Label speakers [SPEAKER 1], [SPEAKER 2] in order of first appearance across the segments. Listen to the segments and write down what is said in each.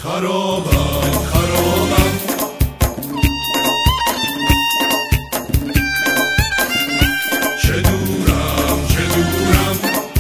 [SPEAKER 1] خرابم خرابم چه دورم چه دورم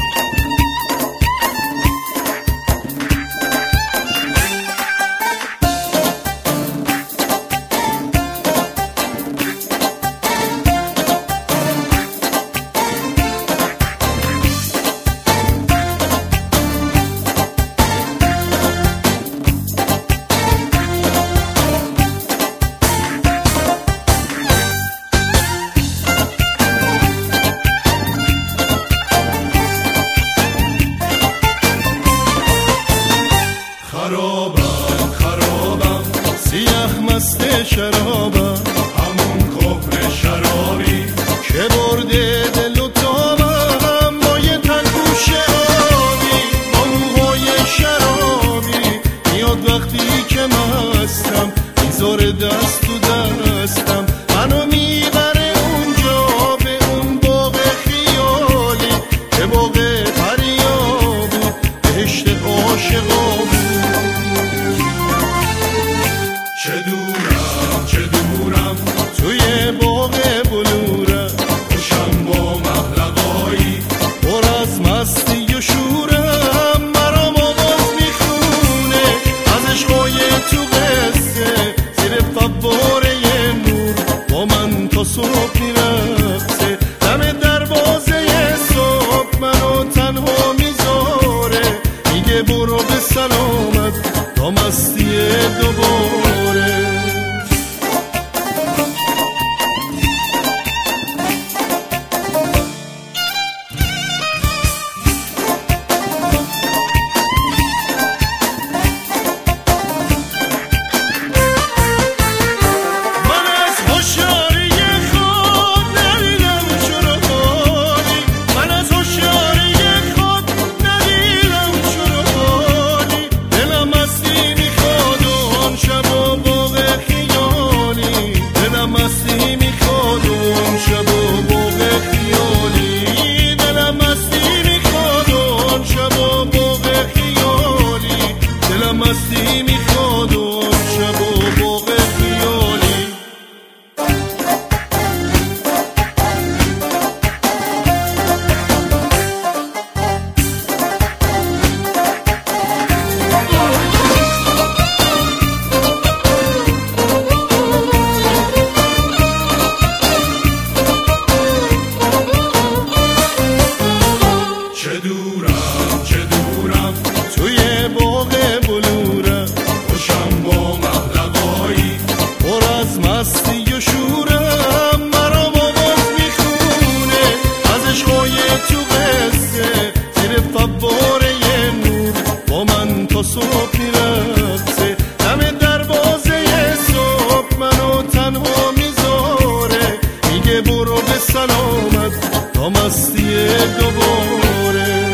[SPEAKER 1] خرابم خرابم سیاه مست شرابم همون کهنه شرابی که برده دل و تابم با یه تلگوش آبی با موهای شرابی میاد وقتی که مستم میذاره دست تو دستم منو میبره اونجا به اون باغ خیالی که باغ دریا بود بهشت عاشقا بود. چه دورم چه دورم توی باغ بلورم خوشم با محلقایی پر از مستی و شورم مرام آواز میخونه از عشقای تو قصه زیر فواره نور با من تا صبح میرقصه دم دروازه صبح منو تنها میذاره میگه برو به سلامت تا مستی دوباره. مستی میخواد و شب و باغ خیالی چه دورم چه دورم توی باغ بلورم خوشم با محلقایی پر از مستی و شورم مرام آواز میخونه از عشقای تو قصه زیر فواره نور با من تا صبح میرقصه دم دروازه صبح منو تنها میذاره میگه برو به سلامت تا مستی دوباره.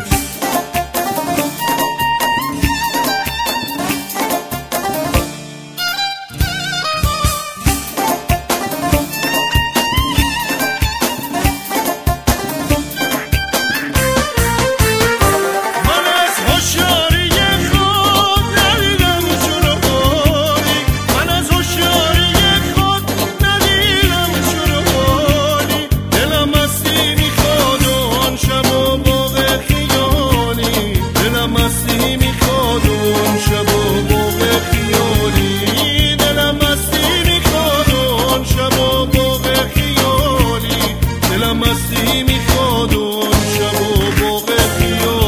[SPEAKER 1] مستی میخواد اون شب و باغ خیالی دلم مستی میخواد اون شب و باغ خیالی دلم مستی میخواد اون شب و باغ خیالی.